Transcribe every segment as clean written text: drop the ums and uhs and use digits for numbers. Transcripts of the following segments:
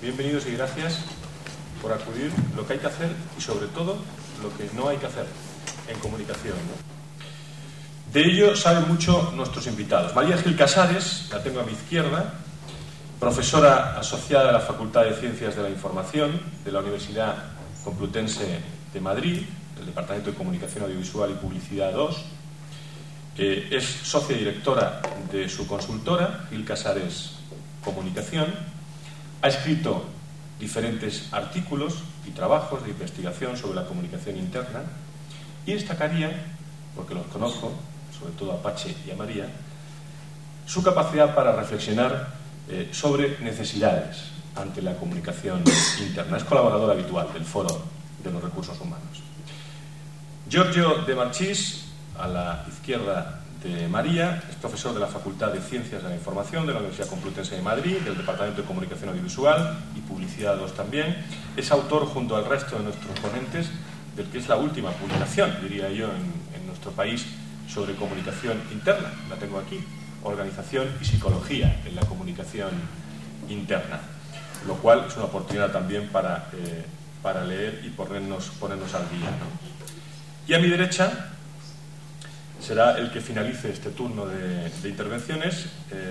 Bienvenidos y gracias por acudir lo que hay que hacer y sobre todo lo que no hay que hacer en comunicación, ¿no? De ello saben mucho nuestros invitados. María Gil Casares, la tengo a mi izquierda, profesora asociada de la Facultad de Ciencias de la Información de la Universidad Complutense de Madrid, del Departamento de Comunicación Audiovisual y Publicidad 2. Es socia directora de su consultora, Gil Casares Comunicación. Ha escrito diferentes artículos y trabajos de investigación sobre la comunicación interna y destacaría, porque los conozco, sobre todo a Pache y a María, su capacidad para reflexionar sobre necesidades ante la comunicación interna. Es colaboradora habitual del Foro de los Recursos Humanos. Giorgio De Marchis, a la izquierda de María, es profesor de la Facultad de Ciencias de la Información de la Universidad Complutense de Madrid, del Departamento de Comunicación Audiovisual y Publicidad 2 también. Es autor, junto al resto de nuestros ponentes, del que es la última publicación, diría yo, en nuestro país sobre comunicación interna. La tengo aquí: Organización y Psicología en la Comunicación Interna, lo cual es una oportunidad también para leer y ponernos al día, ¿no? Y a mi derecha será el que finalice este turno de intervenciones,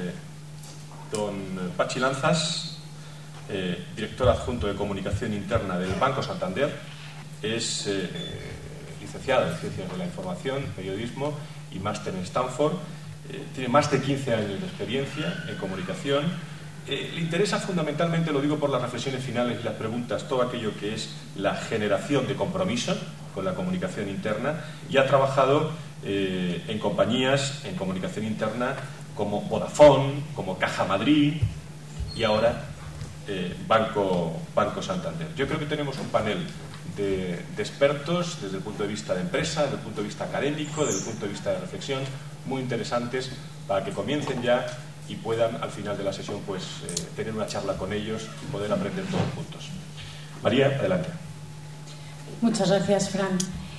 don Pachi Lanzas, director adjunto de Comunicación Interna del Banco Santander. Es licenciado en Ciencias de la Información, Periodismo y máster en Stanford. Tiene más de 15 años de experiencia en comunicación. Le interesa fundamentalmente, lo digo por las reflexiones finales y las preguntas, todo aquello que es la generación de compromiso con la comunicación interna, y ha trabajado en compañías en comunicación interna como Vodafone, como Caja Madrid y ahora Banco Santander. Yo creo que tenemos un panel de expertos desde el punto de vista de empresa, desde el punto de vista académico, desde el punto de vista de reflexión, muy interesantes para que comiencen ya y puedan al final de la sesión pues tener una charla con ellos y poder aprender todos juntos. María, adelante. Muchas gracias, Fran.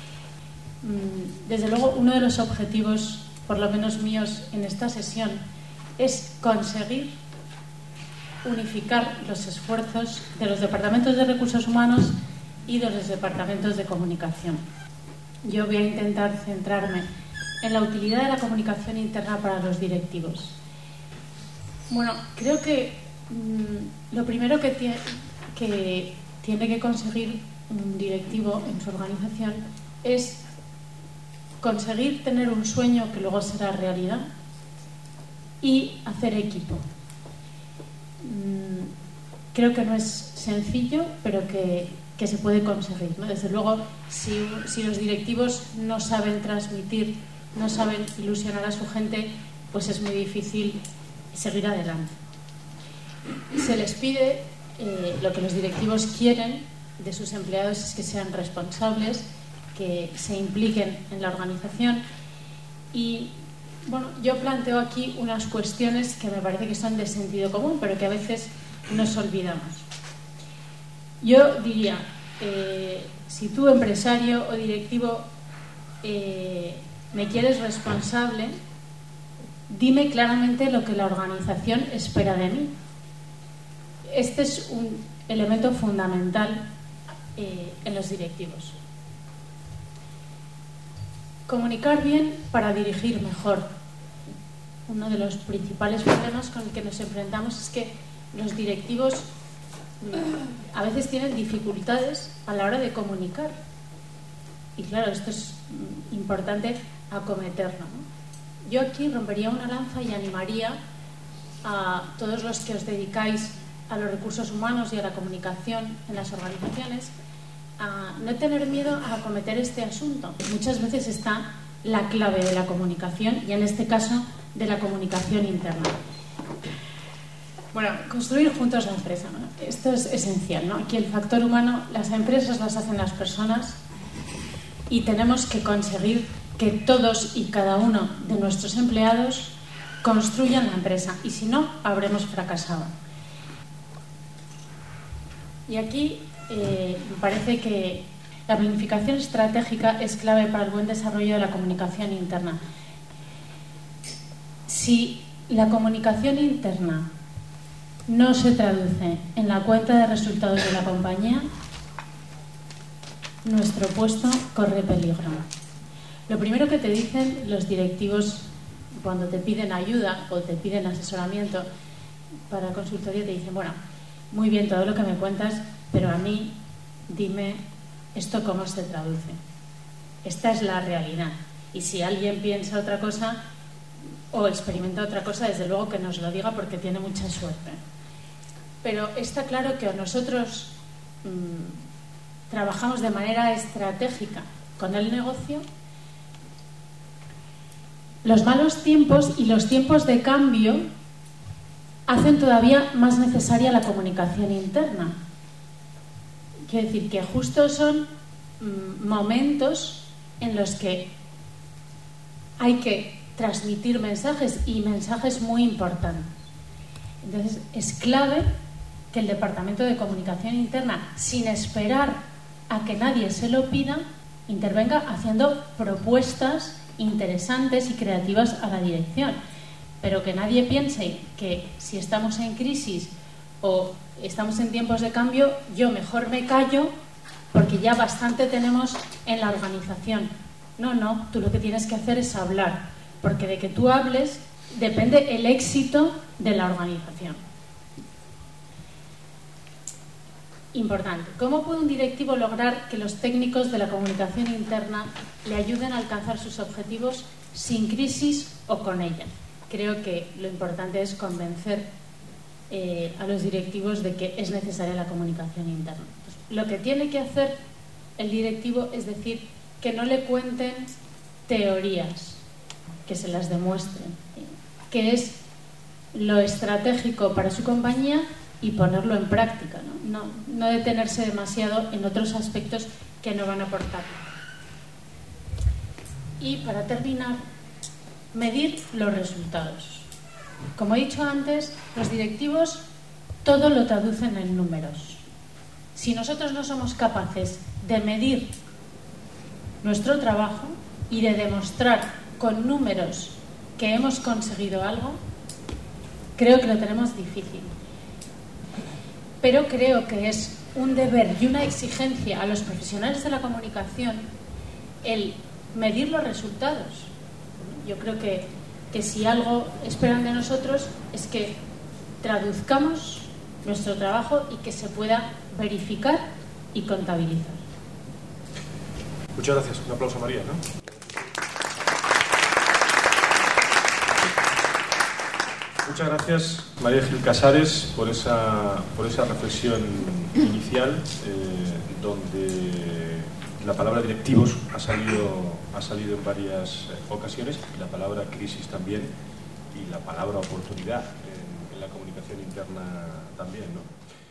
Desde luego, uno de los objetivos, por lo menos míos, en esta sesión es conseguir unificar los esfuerzos de los departamentos de recursos humanos y de los departamentos de comunicación. Yo voy a intentar centrarme en la utilidad de la comunicación interna para los directivos. Bueno, creo que lo primero que tiene que conseguir un directivo en su organización es conseguir tener un sueño que luego será realidad y hacer equipo. Creo que no es sencillo, pero que se puede conseguir, ¿no? Desde luego, si los directivos no saben transmitir, no saben ilusionar a su gente, pues es muy difícil seguir adelante. Se les pide, lo que los directivos quieren de sus empleados es que sean responsables, que se impliquen en la organización. Y bueno, yo planteo aquí unas cuestiones que me parece que son de sentido común, pero que a veces nos olvidamos. Yo diría, si tú, empresario o directivo, me quieres responsable, dime claramente lo que la organización espera de mí. Este es un elemento fundamental en los directivos. Comunicar bien para dirigir mejor. Uno de los principales problemas con el que nos enfrentamos es que los directivos a veces tienen dificultades a la hora de comunicar. Y claro, esto es importante acometerlo, ¿no? Yo aquí rompería una lanza y animaría a todos los que os dedicáis a los recursos humanos y a la comunicación en las organizaciones a no tener miedo a acometer este asunto. Muchas veces está la clave de la comunicación y en este caso de la comunicación interna. Bueno, construir juntos la empresa, ¿no? Esto es esencial, ¿no? Aquí el factor humano, las empresas las hacen las personas y tenemos que conseguir que todos y cada uno de nuestros empleados construyan la empresa, y si no, habremos fracasado. Y aquí me parece que la planificación estratégica es clave para el buen desarrollo de la comunicación interna. Si la comunicación interna no se traduce en la cuenta de resultados de la compañía, nuestro puesto corre peligro. Lo primero que te dicen los directivos cuando te piden ayuda o te piden asesoramiento para consultoría, te dicen, bueno, muy bien todo lo que me cuentas, pero a mí dime esto cómo se traduce. Esta es la realidad. Y si alguien piensa otra cosa o experimenta otra cosa, desde luego que nos lo diga porque tiene mucha suerte. Pero está claro que nosotros trabajamos de manera estratégica con el negocio. Los malos tiempos y los tiempos de cambio hacen todavía más necesaria la comunicación interna. Quiero decir que justo son momentos en los que hay que transmitir mensajes y mensajes muy importantes. Entonces es clave que el Departamento de Comunicación Interna, sin esperar a que nadie se lo pida, intervenga haciendo propuestas interesantes y creativas a la dirección. Pero que nadie piense que si estamos en crisis o estamos en tiempos de cambio, yo mejor me callo porque ya bastante tenemos en la organización. No, tú lo que tienes que hacer es hablar, porque de que tú hables depende el éxito de la organización. Importante. ¿Cómo puede un directivo lograr que los técnicos de la comunicación interna le ayuden a alcanzar sus objetivos sin crisis o con ella? Creo que lo importante es convencer a los directivos de que es necesaria la comunicación interna. Entonces, lo que tiene que hacer el directivo es decir que no le cuenten teorías, que se las demuestren, que es lo estratégico para su compañía y ponerlo en práctica, no detenerse demasiado en otros aspectos que no van a aportar. Y para terminar, medir los resultados. Como he dicho antes, los directivos todo lo traducen en números. Si nosotros no somos capaces de medir nuestro trabajo y de demostrar con números que hemos conseguido algo, creo que lo tenemos difícil. Pero creo que es un deber y una exigencia a los profesionales de la comunicación el medir los resultados. Yo creo que si algo esperan de nosotros es que traduzcamos nuestro trabajo y que se pueda verificar y contabilizar. Muchas gracias. Un aplauso a María, ¿no? Muchas gracias, María Gil Casares, por esa reflexión inicial, donde la palabra directivos ha salido en varias ocasiones, y la palabra crisis también, y la palabra oportunidad en la comunicación interna también, ¿no?